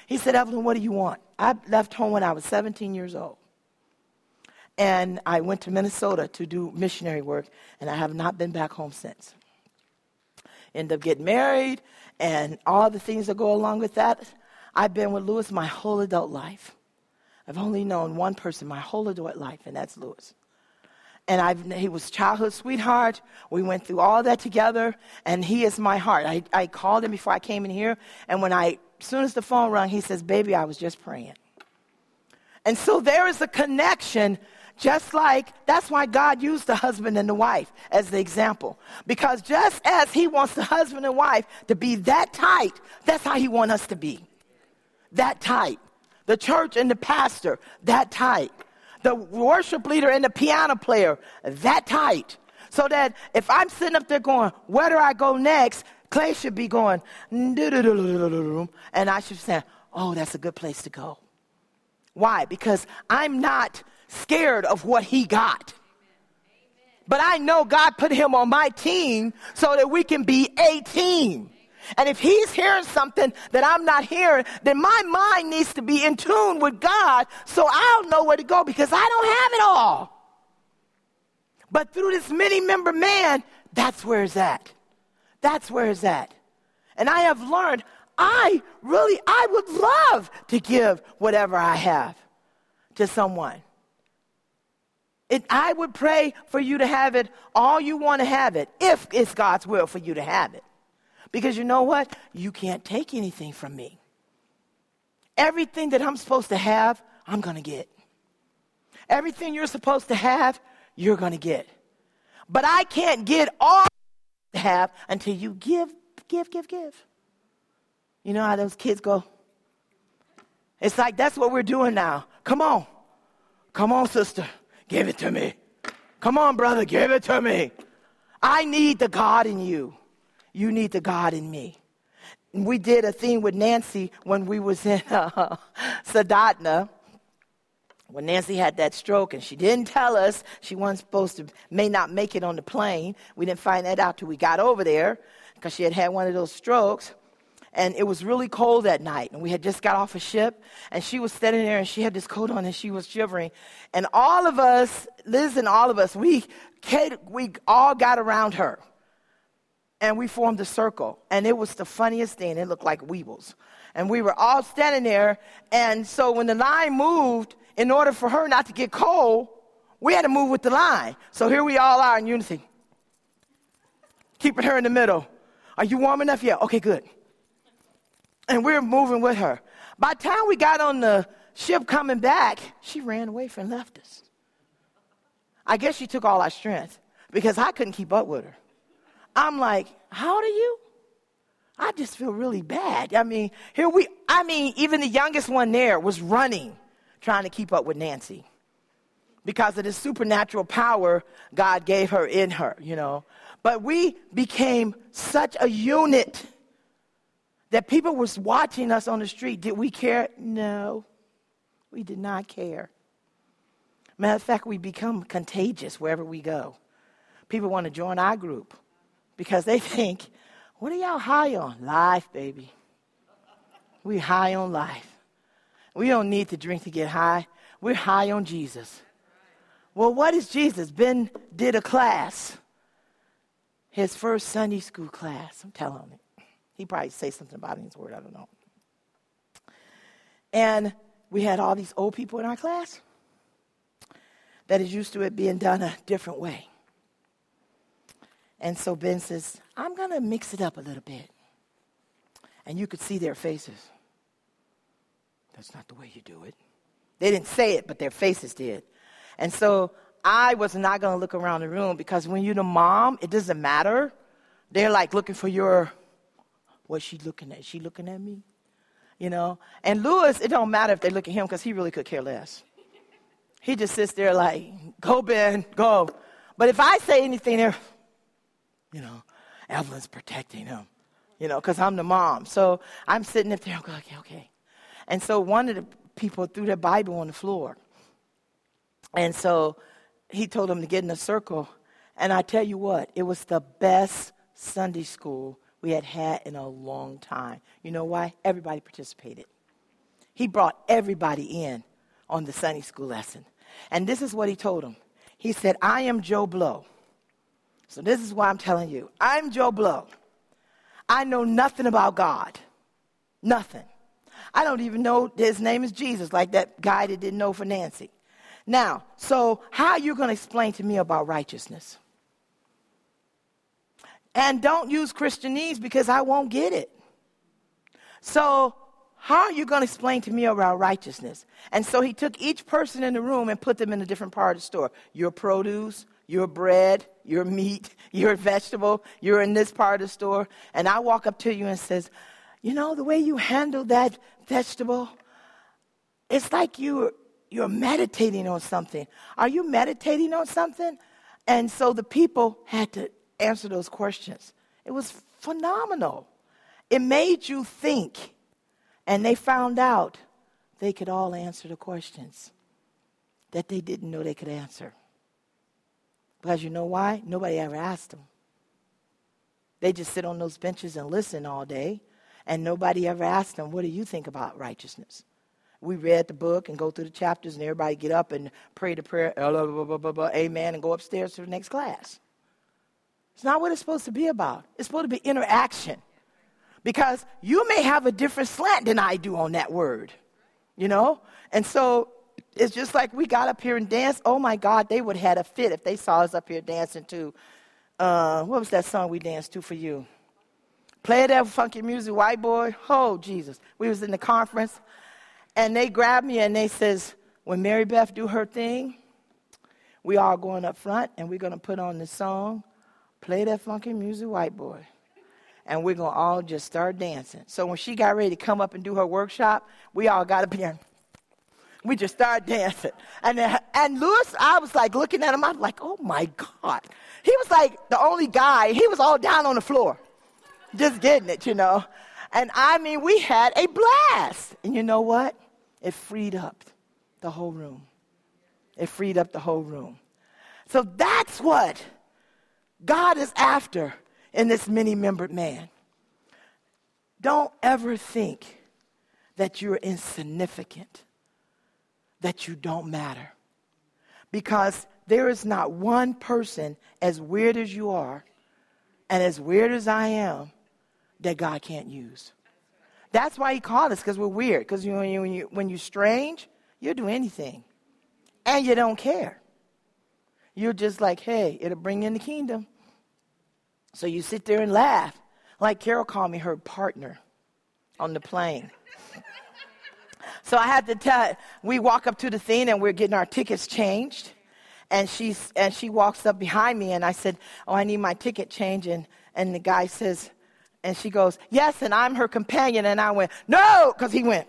He said, Evelyn, what do you want? I left home when I was 17 years old. And I went to Minnesota to do missionary work, and I have not been back home since. Ended up getting married, and all the things that go along with that. I've been with Lewis my whole adult life. I've only known one person my whole adult life, and that's Lewis. And he was childhood sweetheart. We went through all that together, and he is my heart. I called him before I came in here, and as soon as the phone rang, he says, baby, I was just praying. And so there is a connection, just like that's why God used the husband and the wife as the example. Because just as he wants the husband and wife to be that tight, that's how he wants us to be. That tight. The church and the pastor, that tight. The worship leader and the piano player, that tight. So that if I'm sitting up there going, where do I go next? Clay should be going, and I should say, oh, that's a good place to go. Why? Because I'm not scared of what he got. But I know God put him on my team so that we can be a team. And if he's hearing something that I'm not hearing, then my mind needs to be in tune with God so I'll know where to go because I don't have it all. But through this many-member man, that's where it's at. That's where it's at. And I have learned I would love to give whatever I have to someone. I would pray for you to have it all you want to have it if it's God's will for you to have it. Because you know what? You can't take anything from me. Everything that I'm supposed to have, I'm going to get. Everything you're supposed to have, you're going to get. But I can't get all I have until you give. You know how those kids go? It's like that's what we're doing now. Come on. Come on, sister. Give it to me. Come on, brother. Give it to me. I need the God in you. You need the God in me. We did a thing with Nancy when we was in Soldotna. When Nancy had that stroke and she didn't tell us she wasn't supposed to, may not make it on the plane. We didn't find that out till we got over there because she had one of those strokes. And it was really cold that night. And we had just got off a ship. And she was standing there and she had this coat on and she was shivering. And all of us, Liz and all of us, we all got around her. And we formed a circle. And it was the funniest thing. It looked like weebles. And we were all standing there. And so when the line moved, in order for her not to get cold, we had to move with the line. So here we all are in unity. Keeping her in the middle. Are you warm enough? Yeah. Okay, good. And we're moving with her. By the time we got on the ship coming back, she ran away and left us. I guess she took all our strength because I couldn't keep up with her. I'm like, how old are you? I just feel really bad. Even the youngest one there was running, trying to keep up with Nancy because of the supernatural power God gave her in her, you know. But we became such a unit that people was watching us on the street. Did we care? No, we did not care. Matter of fact, we become contagious wherever we go. People want to join our group because they think, what are y'all high on? Life, baby. We high on life. We don't need to drink to get high. We're high on Jesus. Well, what is Jesus? Ben did a class. His first Sunday school class. I'm telling you. He probably say something about it in his word. I don't know. And we had all these old people in our class that is used to it being done a different way. And so Ben says, I'm going to mix it up a little bit. And you could see their faces. That's not the way you do it. They didn't say it, but their faces did. And so I was not going to look around the room because when you're the mom, it doesn't matter. They're like looking for your, what's she looking at? Is she looking at me? You know? And Lewis, it don't matter if they look at him because he really could care less. He just sits there like, go, Ben, go. But if I say anything, they're, you know, Evelyn's protecting him, you know, because I'm the mom. So I'm sitting up there, okay. And so one of the people threw their Bible on the floor. And so he told them to get in a circle. And I tell you what, it was the best Sunday school we had in a long time. You know why? Everybody participated. He brought everybody in on the Sunday school lesson. And this is what he told them. He said, I am Joe Blow. So this is why I'm telling you. I'm Joe Blow. I know nothing about God. Nothing. I don't even know his name is Jesus, like that guy that didn't know for Nancy. Now, so how are you going to explain to me about righteousness? And don't use Christianese because I won't get it. So how are you going to explain to me about righteousness? And so he took each person in the room and put them in a different part of the store. Your produce, your bread, your meat, your vegetable, you're in this part of the store. And I walk up to you and says, you know, the way you handle that vegetable, it's like you're meditating on something. Are you meditating on something? And so the people had to answer those questions. It was phenomenal. It made you think. And they found out they could all answer the questions that they didn't know they could answer. Because you know why? Nobody ever asked them. They just sit on those benches and listen all day. And nobody ever asked them, what do you think about righteousness? We read the book and go through the chapters and everybody get up and pray the prayer, blah, blah, blah, blah, blah, amen, and go upstairs to the next class. It's not what it's supposed to be about. It's supposed to be interaction. Because you may have a different slant than I do on that word, you know? And so it's just like we got up here and danced. Oh, my God, they would have had a fit if they saw us up here dancing to, what was that song we danced to for you? Play that funky music, white boy. Oh, Jesus. We was in the conference, and they grabbed me, and they says, when Mary Beth do her thing, we all going up front, and we're going to put on the song, Play That Funky Music, White Boy. And we're going to all just start dancing. So when she got ready to come up and do her workshop, we all got up here. We just started dancing. And Lewis, I was like looking at him. I was like, oh, my God. He was like the only guy. He was all down on the floor. Just getting it, you know. And I mean, we had a blast. And you know what? It freed up the whole room. It freed up the whole room. So that's what God is after in this many-membered man. Don't ever think that you're insignificant, that you don't matter. Because there is not one person as weird as you are and as weird as I am that God can't use. That's why he called us, because we're weird. Because when you're strange, you'll do anything. And you don't care. You're just like, hey, it'll bring in the kingdom. So you sit there and laugh. Like Carol called me her partner on the plane. So I had to tell, we walk up to the thing and we're getting our tickets changed. And she walks up behind me and I said, oh, I need my ticket change. And the guy says, and she goes, yes, and I'm her companion. And I went, no, because he went.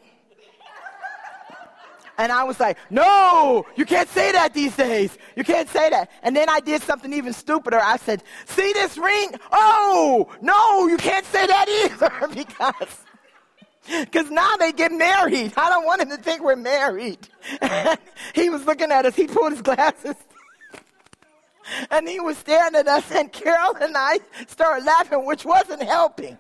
And I was like, no, you can't say that these days. You can't say that. And then I did something even stupider. I said, see this ring? Oh, no, you can't say that either because now they get married. I don't want him to think we're married. And he was looking at us. He pulled his glasses. And he was staring at us. And Carol and I started laughing, which wasn't helping.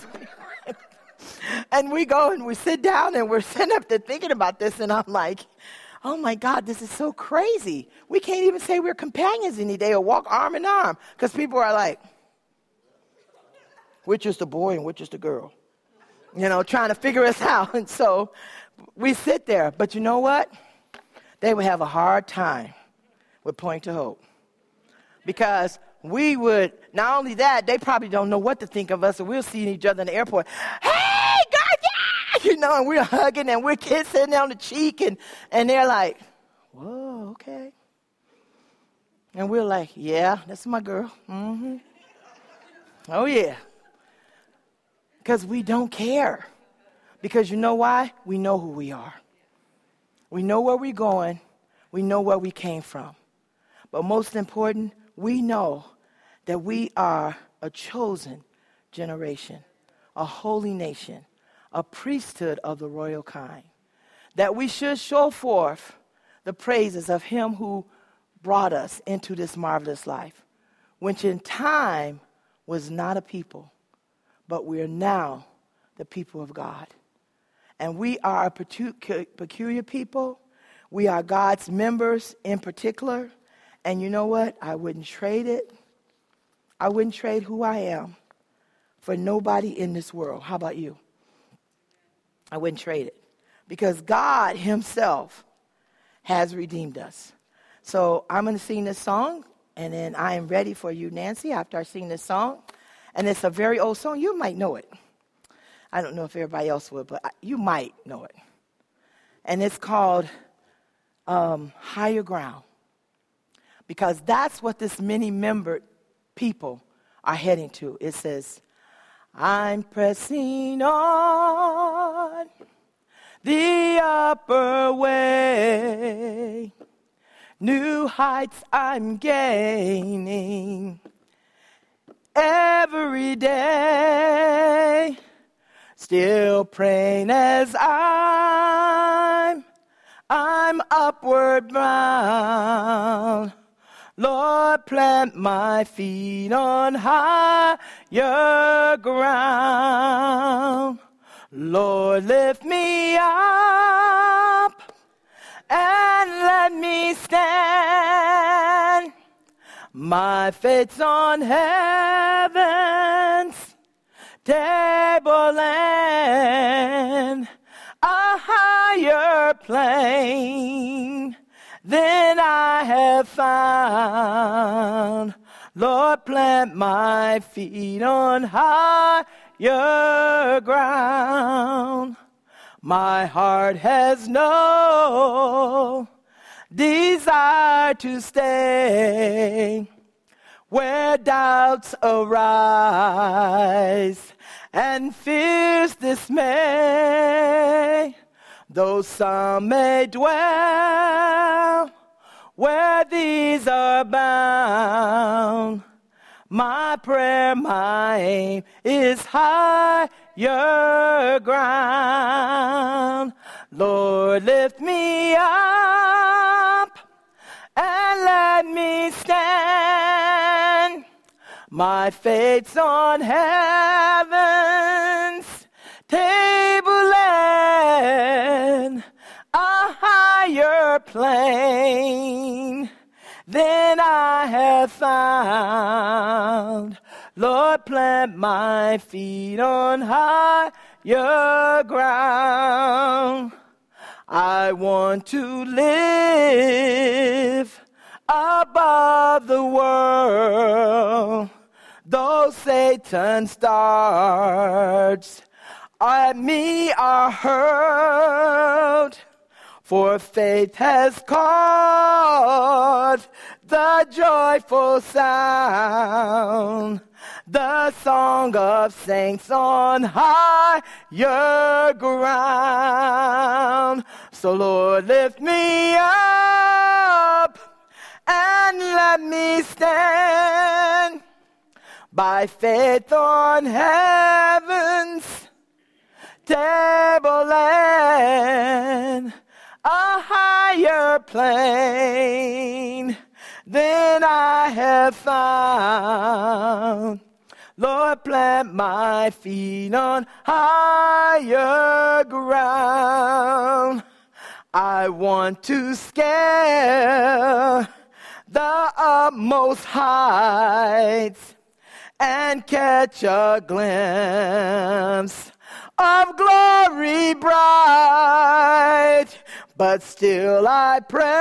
And we go and we sit down and we're sitting up there thinking about this. And I'm like, oh, my God, this is so crazy. We can't even say we're companions any day or walk arm in arm. Because people are like, which is the boy and which is the girl? You know, trying to figure us out. And so we sit there. But you know what? They would have a hard time with Point to Hope. Because we would, not only that, they probably don't know what to think of us. And we'll see each other in the airport. Hey, God, yeah! You know, and we're hugging and we're kissing on the cheek. And they're like, whoa, okay. And we're like, yeah, that's my girl. Mm-hmm. Oh, yeah. Because we don't care. Because you know why? We know who we are. We know where we're going. We know where we came from. But most important, we know that we are a chosen generation, a holy nation, a priesthood of the royal kind. That we should show forth the praises of him who brought us into this marvelous life, which in time was not a people, but we are now the people of God. And we are a peculiar people. We are God's members in particular. And you know what? I wouldn't trade it. I wouldn't trade who I am for nobody in this world. How about you? I wouldn't trade it. Because God himself has redeemed us. So I'm going to sing this song, and then I am ready for you, Nancy, after I sing this song. And it's a very old song. You might know it. I don't know if everybody else would, but you might know it. And it's called Higher Ground. Because that's what this many-membered people are heading to. It says, I'm pressing on the upper way. New heights I'm gaining every day. Still praying as I'm upward bound. Lord, plant my feet on higher ground. Lord, lift me up and let me stand. My faith's on heaven's table and a higher plane than I have found. Lord, plant my feet on higher ground. My heart has no desire to stay where doubts arise and fears dismay. Though some may dwell where these are bound, my prayer, my aim is higher ground. Lord, lift me up and let me stand. My faith's on heaven's table and a higher plane than I have found. Lord, plant my feet on higher ground. I want to live above the world. Though Satan's darts at me are hurled, for faith has caught the joyful sound, the song of saints on higher ground. So Lord, lift me up and let me stand by faith on heaven's table and a higher plane than I have found. Lord, plant my feet on higher ground. I want to scale the utmost heights and catch a glimpse of glory bright. But still I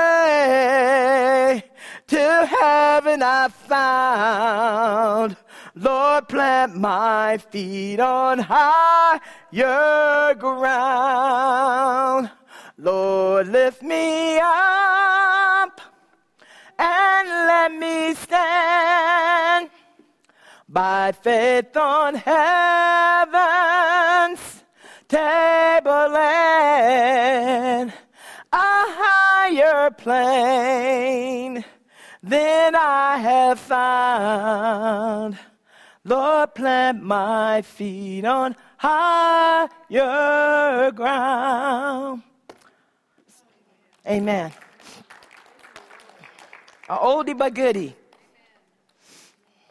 pray, till heaven I found. Lord, plant my feet on higher ground. Lord, lift me up and let me stand by faith on heaven's table and a higher plane than I have found. Lord, plant my feet on higher ground. Amen. A oldie but goodie.